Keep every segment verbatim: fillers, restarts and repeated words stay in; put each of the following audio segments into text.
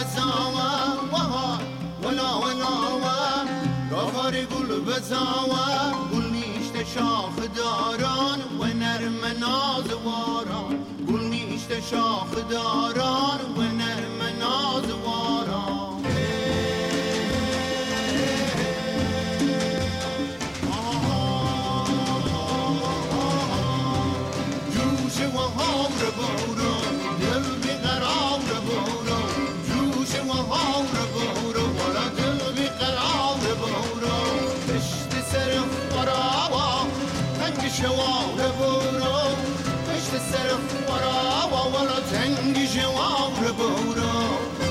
بزاوه وها ولا ولا گافار گل بزاوه گل نیشت شاخ داران و نرم نازواران گل نیشت شاخ داران و نرم نازواران جوش و هاور بورو دل بیقرار بورو جوش و هاور بورو ولا دل بیقرار بورو پشت سر فراوا تنگ شوار بورو پشت سر فراوا ولا تنگ شوار بورو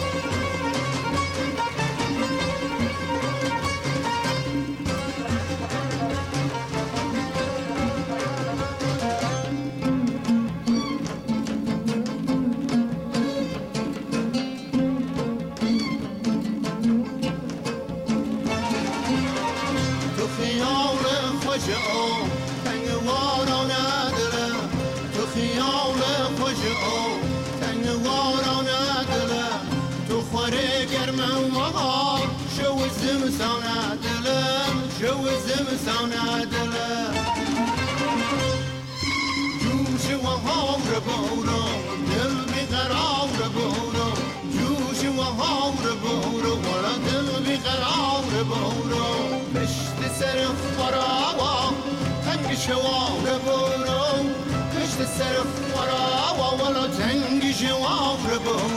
زمستانه دلم جو زمستانه دلم جوش و هاور بورو دل بیقرار بورو جوش و هاور بورو ولا دل بیقرار بورو پشت سر فراوا تنگ شوار بورو پشت سر فراوا ولا تنگ شوار بورو